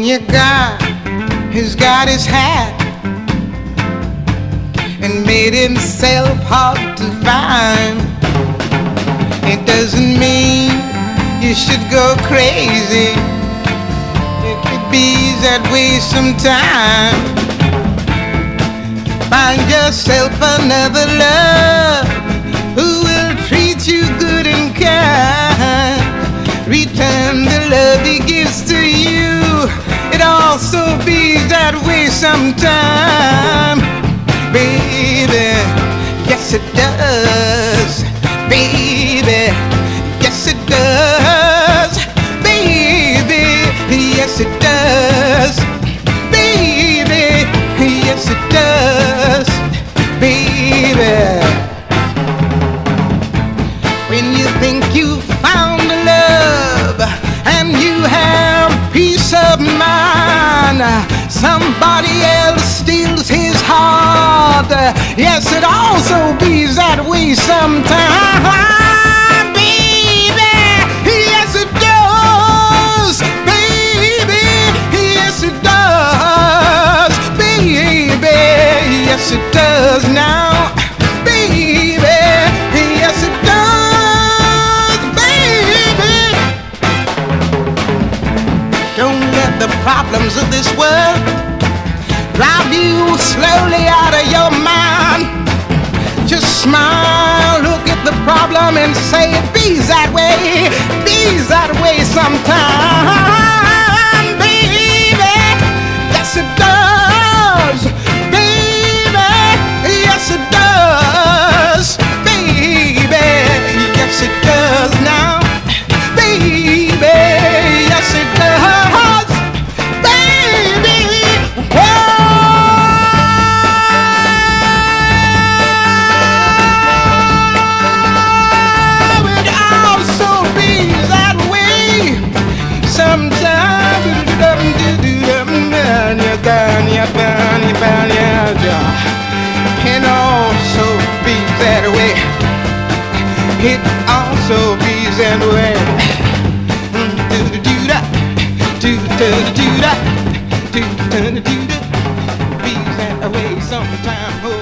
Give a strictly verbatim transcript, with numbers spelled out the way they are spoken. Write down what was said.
your guy has got his hat and made himself hard to find. It doesn't mean you should go crazy. It could be that way sometime. Find yourself another love who will treat you good and kind. Return the love he gives to you. It also be that way sometime. Baby, yes it does. Baby, yes it does. Baby, yes it does. Baby, yes it does. Baby, when you think you found love and you have peace of mind, somebody else steals his heart. Yes, it also be that way sometime. Baby, yes it does. Baby, yes it does. Baby, yes it does now. Baby, yes it does. Baby, don't let the problems of this world drive you slowly out of your mind. Just smile, look at the problem and say it be that way, be that way sometime. Baby, yes it does. Baby, yes it does. Baby, yes it does now. Baby, yes it does. Baby, whoa. Can also be that way. It also be that way. Do do do that, do do do that, do do do that. Be that way sometime.